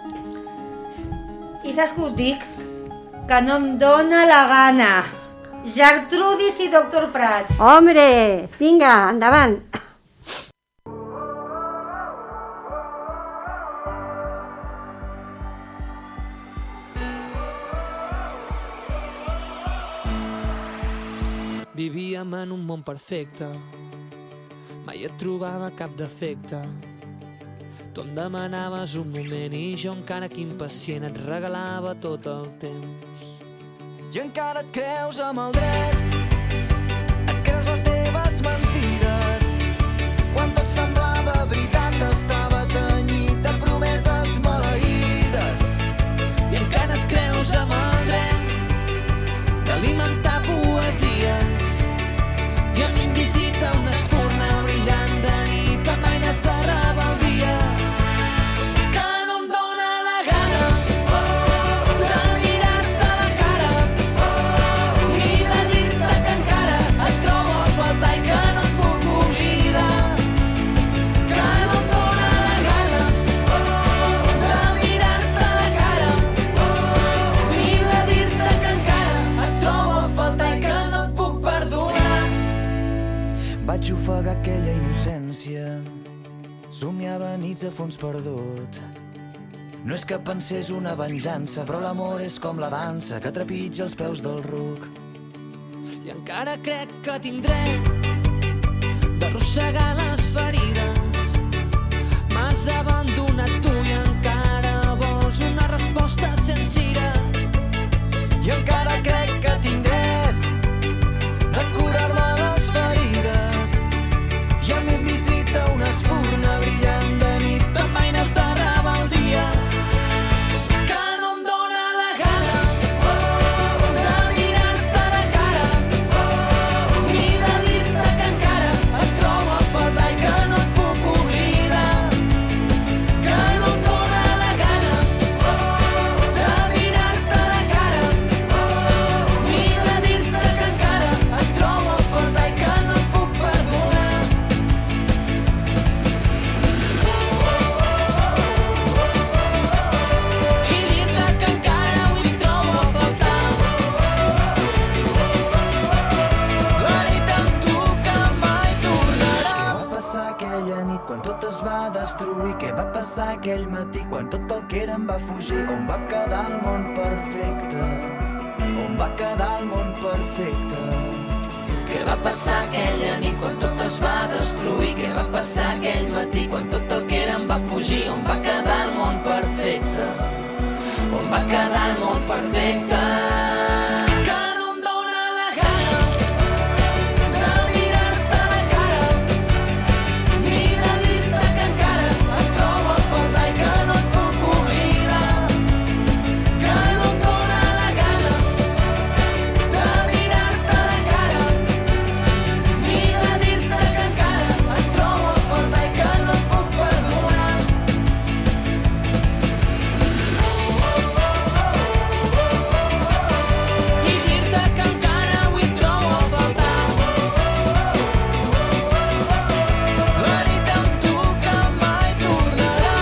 I saps què us dic? Que no em dóna la gana. Gertrudis i doctor Prats. Hombre, vinga, endavant. Vivíem en un món perfecte, mai et trobava cap defecte. Tu em demanaves un moment i jo encara que impacient et regalava tot el temps. I encara et creus amb el dret, et creus les teves mentides, quan tot semblava veritat estava tenyit de promeses maleïdes. I encara et creus amb el dret d'alimentar poesies i a mi em visita una espurna brillant de nit amb aires de rebel·lia que no em dóna la gana de mirar-te a la cara ni de dir-te que encara et trobo a faltar i que no et puc oblidar, que no em dóna la gana de mirar-te a la cara ni de dir-te que encara et trobo a faltar i que no et puc perdonar. Vaig ofegar aquella innocència, somiava nits a fons perdut. No és que pensés una venjança, però l'amor és com la dansa que trepitja els peus del ruc. I encara crec que tinc dret d'arrossegar les ferides. M'has abandonat tu i encara vols una resposta sincera. I encara crec que tinc dret de curar-me les ferides i a mi em visita una espurna brillant de nit amb aires de rebel·lia que no em dóna la gana de mirar-te a la cara ni de dir-te que encara et trobo a faltar i que no et puc oblidar, que no em dóna la gana de mirar-te a la cara ni de dir-te que encara et trobo a faltar i que no et puc perdonar. I dir-te que encara avui em trobo a faltar. La nit amb tu que mai tornarà. Què va passar aquella nit quan tot es va destruir? Què va passar aquell matí quan tot el que era em va fugir? On va quedar el món perfecte? On va quedar el món perfecte? Què va passar aquella nit quan tot es va destruir? Què va passar aquell matí quan tot el que era em va fugir? On va quedar el món perfecte? On va quedar el món perfecte? Que no em dóna la gana de mirar-te a la cara ni de dir-te que encara et trobo a faltar i que no et puc oblidar, que no em dóna la gana de mirar-te a la cara ni de dir-te que encara et trobo a faltar i que no et puc perdonar. I dir-te que encara avui em trobo a faltar. La nit amb tu que mai tornarà.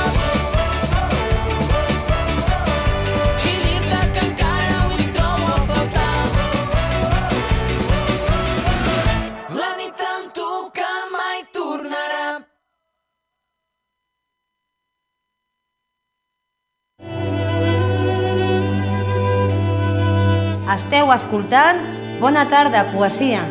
I dir-te que encara avui em trobo a faltar. La nit amb tu que mai tornarà. Esteu escoltant Bona tarda, poesia.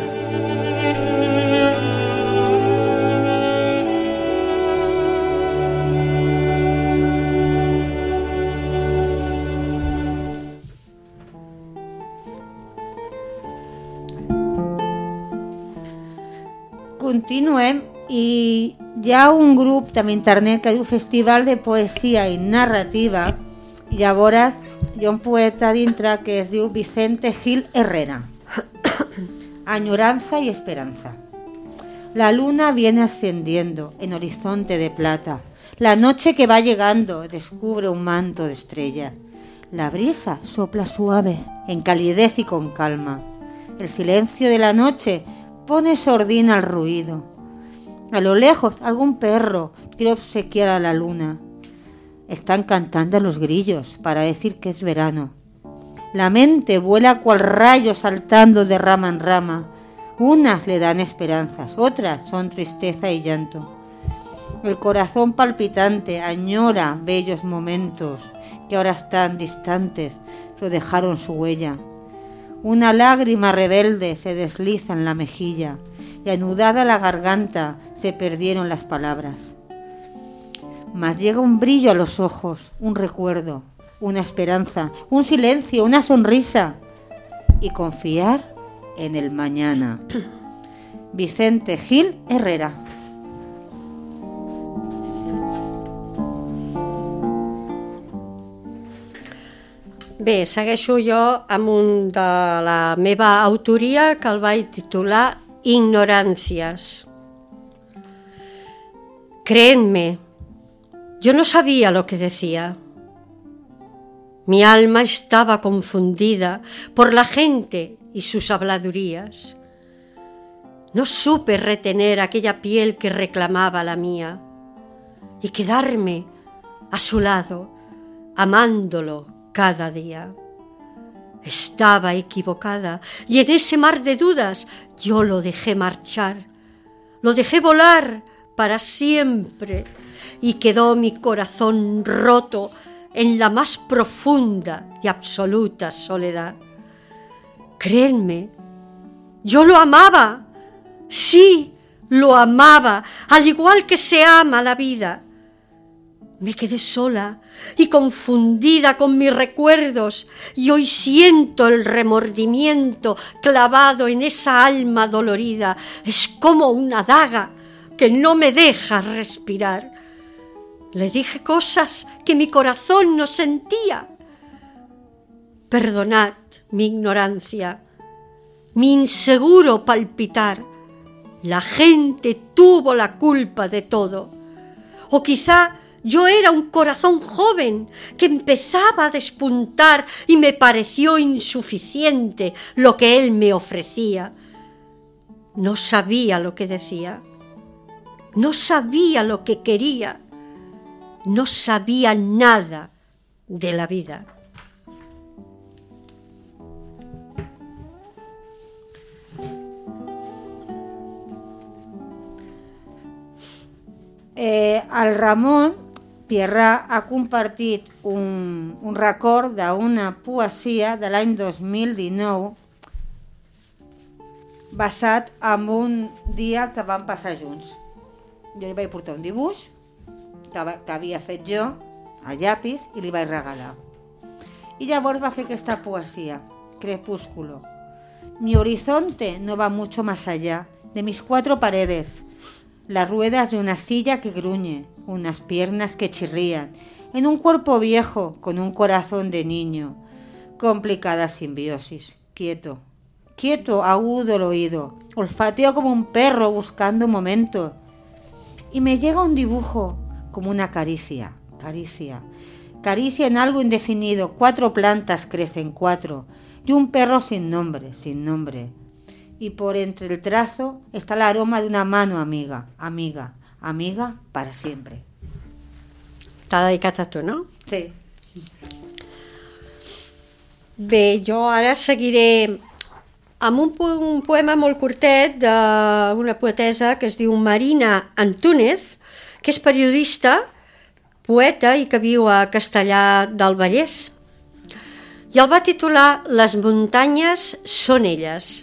Continuem i hi ha un grup també a internet que diu Festival de Poesia i Narrativa. Llavors hi ha un poeta dintre que es diu Vicente Gil Herrera. Añoranza y esperanza. La luna viene ascendiendo en horizonte de plata. La noche que va llegando descubre un manto de estrellas. La brisa sopla suave, en calidez y con calma. El silencio de la noche pone sordina al ruido. A lo lejos algún perro quiere obsequiar a la luna. Están cantando los grillos para decir que es verano. La mente vuela cual rayo saltando de rama en rama. Unas le dan esperanzas, otras son tristeza y llanto. El corazón palpitante añora bellos momentos que ahora están distantes, pero dejaron su huella. Una lágrima rebelde se desliza en la mejilla y anudada la garganta se perdieron las palabras. mas llega un brillo a los ojos, un recuerdo, una esperanza, un silencio, una sonrisa y confiar en el mañana. Vicente Gil Herrera. Bé, segueixo jo amb un de la meva autoria que el vaig titular Ignorancias. Créenme, yo no sabía lo que decía. Mi alma estaba confundida por la gente y sus habladurías. No supe retener aquella piel que reclamaba la mía y quedarme a su lado, amándolo cada día. Estaba equivocada y en ese mar de dudas yo lo dejé marchar, lo dejé volar para siempre y quedó mi corazón roto en la más profunda y absoluta soledad. Créanme, yo lo amaba, sí, lo amaba, al igual que se ama la vida. Me quedé sola y confundida con mis recuerdos y hoy siento el remordimiento clavado en esa alma dolorida. Es como una daga que no me deja respirar. Le dije cosas que mi corazón no sentía. Perdonad mi ignorancia, mi inseguro palpitar. La gente tuvo la culpa de todo. O quizá yo era un corazón joven que empezaba a despuntar y me pareció insuficiente lo que él me ofrecía. No sabía lo que decía, no sabía lo que quería, no sabía nada de la vida. Eh, el Ramon Pierrà ha compartit un, un record d'una poesia de l'any dos mil dinou basat en un dia que vam passar junts. Jo li vaig portar un dibuix que, va, que havia fet jo a llapis i li vaig regalar. I llavors va fer aquesta poesia, Crepúsculo. Mi horizonte no va mucho más allá de mis cuatro paredes. Las ruedas de una silla que gruñe, unas piernas que chirrían, en un cuerpo viejo con un corazón de niño. Complicada simbiosis. Quieto, quieto, agudo el oído. Olfateo como un perro buscando un momento. Y me llega un dibujo como una caricia, caricia. Caricia en algo indefinido. Cuatro plantas crecen, cuatro. Y un perro sin nombre, sin nombre. Y por entre el trazo está el aroma de una mano amiga, amiga, amiga para siempre. T'ha dedicat a tu, no? Sí. Bé, jo ara seguiré amb un, po un poema molt curtet d'una poetessa que es diu Marina Antúnez, que és periodista, poeta i que viu a Castellar del Vallès. I el va titular Les muntanyes són elles.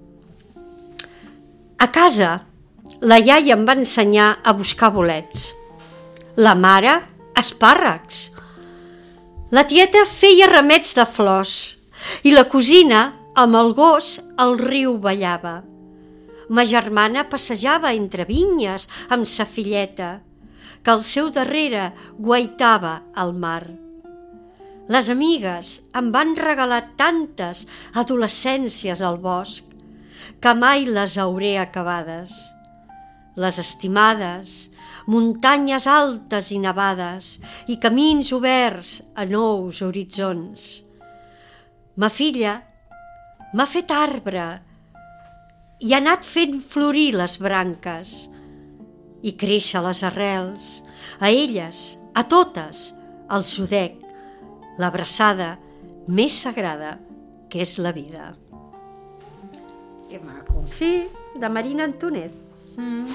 A casa, la iaia em va ensenyar a buscar bolets. La mare, espàrrecs. La tieta feia remets de flors i la cosina, amb el gos, al riu ballava. Ma germana passejava entre vinyes amb sa filleta, que al seu darrere guaitava al mar. Les amigues em van regalar tantes adolescències al bosc que mai les hauré acabades. Les estimades, muntanyes altes i nevades i camins oberts a nous horitzons. Ma filla m'ha fet arbre i ha anat fent florir les branques i créixer les arrels. A elles, a totes, els ho dec, l'abraçada més sagrada que és la vida. Que maco. Sí, de Marina Antúnez. Mm.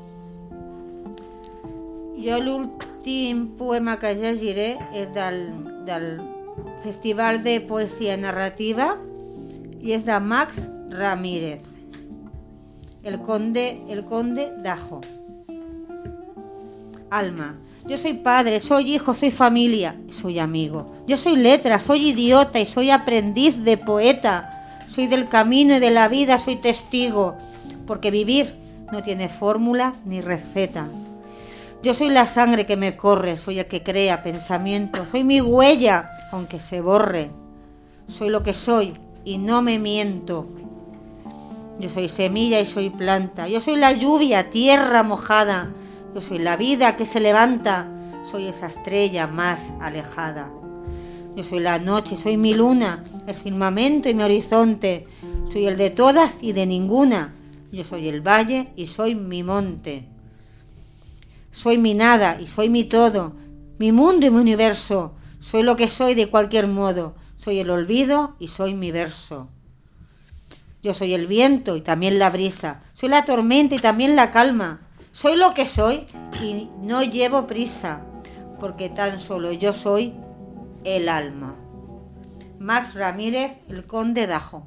Jo l'últim poema que llegiré és del, del Festival de Poesia Narrativa i és de Max Ramírez, El Conde, el Conde d'Ajo. Alma, Yo soy padre, soy hijo, soy familia, soy amigo. Yo soy letra, soy idiota y soy aprendiz de poeta. Soy del camino y de la vida, soy testigo. Porque vivir no tiene fórmula ni receta. Yo soy la sangre que me corre, soy el que crea pensamientos. Soy mi huella, aunque se borre. Soy lo que soy y no me miento. Yo soy semilla y soy planta. Yo soy la lluvia, tierra mojada. Yo soy la vida que se levanta, soy esa estrella más alejada. Yo soy la noche, soy mi luna, el firmamento y mi horizonte. Soy el de todas y de ninguna. Yo soy el valle y soy mi monte. Soy mi nada y soy mi todo, mi mundo y mi universo. Soy lo que soy de cualquier modo. Soy el olvido y soy mi verso. Yo soy el viento y también la brisa. Soy la tormenta y también la calma. Soy lo que soy y no llevo prisa, porque tan solo yo soy el alma. Max Ramírez, el Conde d'Ajo.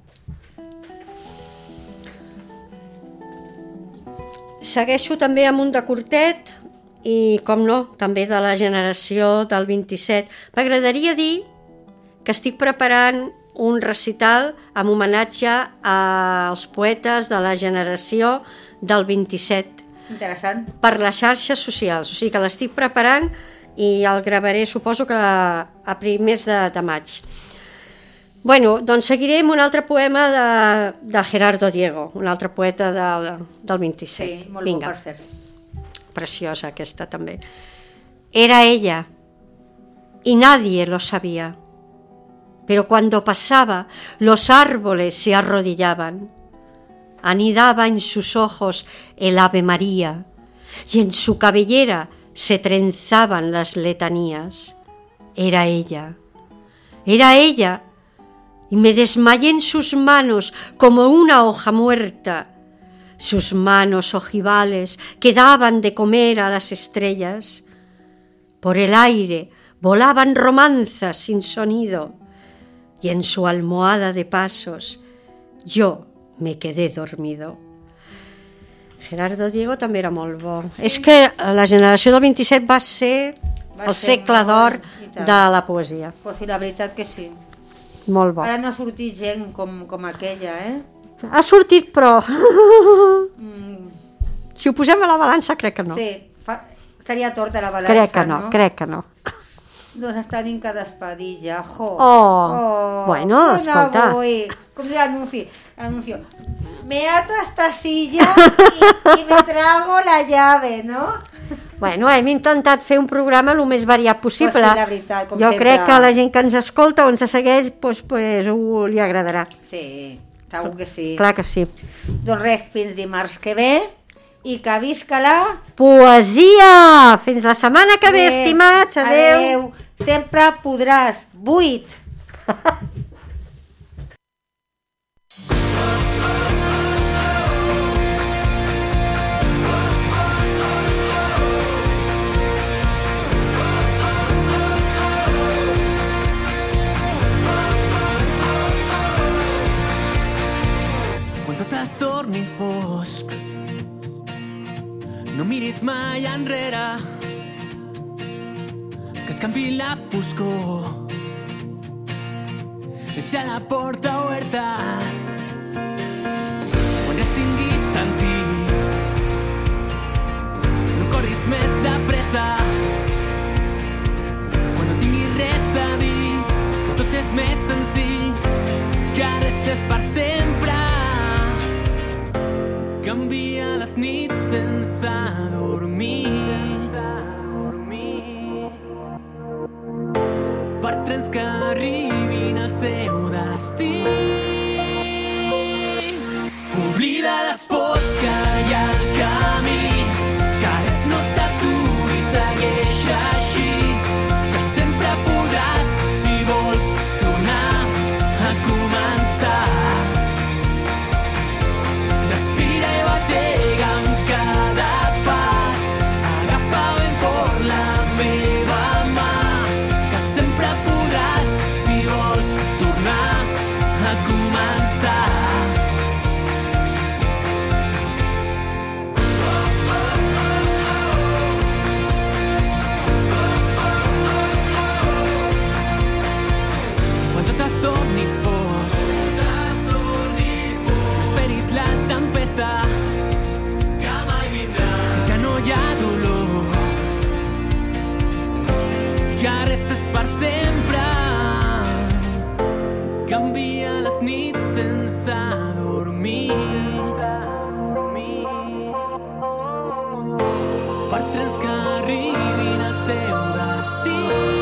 Segueixo també amb un de curtet i, com no, també de la generació del vint-i-set. M'agradaria dir que estic preparant un recital amb homenatge als poetes de la generació del vint-i-set. Interessant. Per les xarxes socials, o sigui que l'estic preparant i el gravaré, suposo que a primers de, de maig. Bueno, doncs seguiré amb un altre poema de, de Gerardo Diego, un altre poeta del, del vint-i-set. Sí, molt Vinga. bo, per cert. Preciosa aquesta també. Era ella y nadie lo sabía, pero cuando pasaba los árboles se arrodillaban. Anidaba en sus ojos el Ave María y en su cabellera se trenzaban las letanías. Era ella, era ella, y me desmayé en sus manos como una hoja muerta. Sus manos ojivales que daban de comer a las estrellas. Por el aire volaban romanzas sin sonido, y en su almohada de pasos yo me quedé dormido. Gerardo Diego també era molt bo. És que la generació del vint-i-set va ser va el ser segle d'or de la poesia. Pues sí, la veritat que sí. Molt bo. Ara no ha sortit gent com, com aquella, eh? Ha sortit, però... Mm. Si ho posem a la balança, crec que no. Sí, fa... estaria torta la balança, crec que no, no? Crec que no. Doncs està dins cada espadilla, jo. Oh, oh bueno, escolta. Voy. Com diu l'anunci, anuncio. Me ato a esta silla y, y me trago la llave, ¿no? Bueno, hem intentat fer un programa el més variat possible. Pues sí, la veritat, com jo sempre. Crec que la gent que ens escolta o ens segueix, pues, pues, ho li agradarà. Sí, segur que sí. Clar que sí. Doncs res, fins dimarts que ve. I que visca la... poesia! Fins la setmana que ve, estimats. Adéu. Adéu. Sempre podràs. Vuit. Quan tot es torni fosc, no miris mai enrere, que es canvi la foscor. Deixa la porta oberta quan res tingui sentit. No corris més de pressa quan no tinguis res a dir, que tot és més senzill, que res és per sempre. Canvia les nits sense dormir per trens que arribin al seu destí. Oblida les pors que hi ha al camí, que res no t'aturi, segueix així, que sempre podràs, si vols, tornar a començar. Respira i batega amb cada pas, agafa ben fort la meva mà, que sempre podràs, si vols, tornar a començar. sense dormir. Per trens que arribin al seu destí.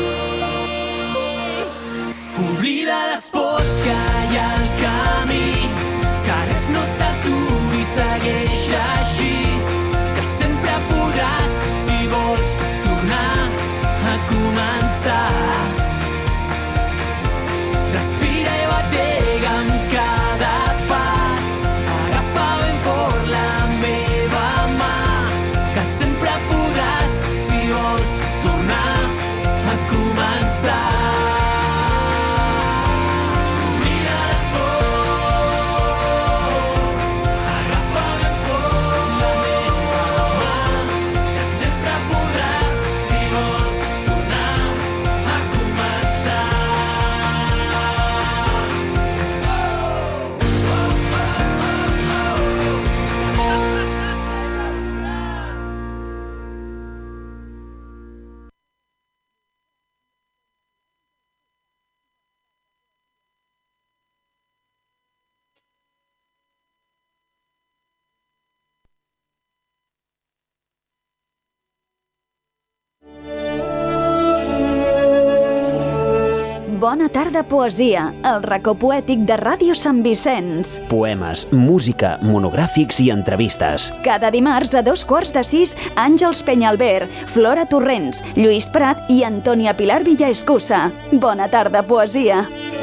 Oblida les pors que hi ha al camí, que res no t'aturi, segueix així, que sempre podràs, si vols, tornar a començar. Respira i batega amb cada pas, agafa ben fort la meva mà, que sempre podràs, si vols, tornar a començar. Bona tarda, poesia, el racó poètic de Ràdio Sant Vicenç. Poemes, música, monogràfics i entrevistes. Cada dimarts a dos quarts de sis, Àngels Penyalver, Flora Torrents, Lluís Prat i Antònia Pilar Villaescusa. Bona tarda, poesia.